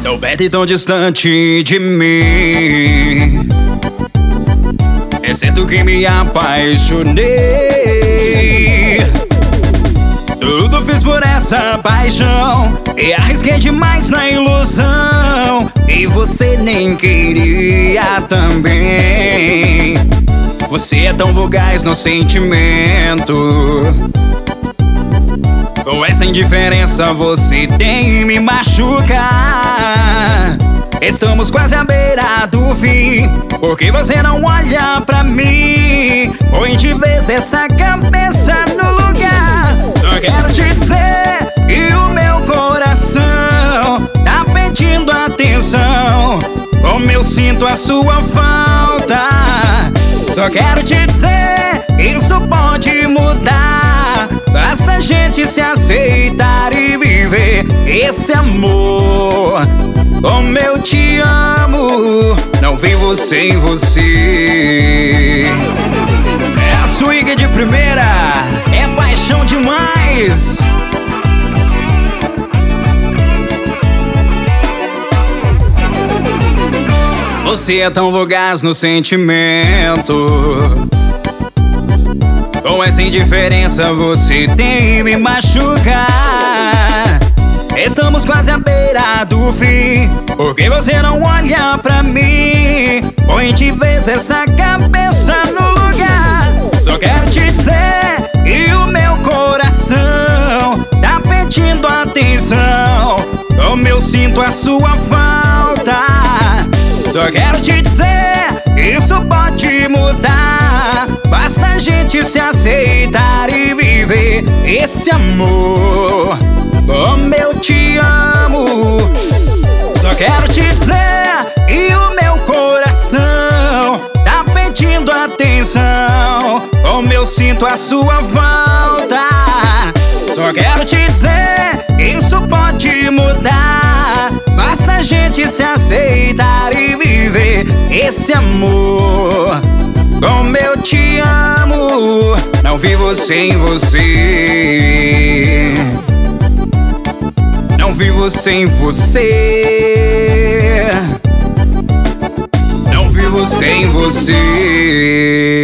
tão perto e tão distante de mim. É certo que me apaixonei. Tudo fiz por essa paixão e arrisquei demais na ilusão. E você nem queria também. Você é tão fugaz no sentimento. Com essa indiferença você tem me machucar. Estamos quase à beira do fim, porque você não olha pra mim. Põe de vez essa cabeça no lugar. Só quero te dizer que o meu coração tá pedindo atenção. Como eu sinto a sua falta. Só quero te dizer, isso pode mudar. Basta a gente se aceitar e viver esse amor. Como eu te amo, não vivo sem você. É a swing de primeira, é paixão demais. Você é tão fugaz no sentimento. Com essa indiferença você tem me machucar. Estamos quase à beira do fim, porque você não olha pra mim. Põe de vez essa cabeça no lugar. Só quero te dizer que o meu coração tá pedindo atenção. Como eu sinto a sua falta. Só quero te dizer, isso pode mudar. Basta a gente se aceitar e viver esse amor. Como eu te amo. Só quero te dizer que o meu coração tá pedindo atenção. Como eu sinto a sua falta. Só quero te dizer, isso pode mudar. Basta a gente se aceitar e viver esse amor. Como eu te amo, não vivo sem você. Não vivo sem você. Não vivo sem você.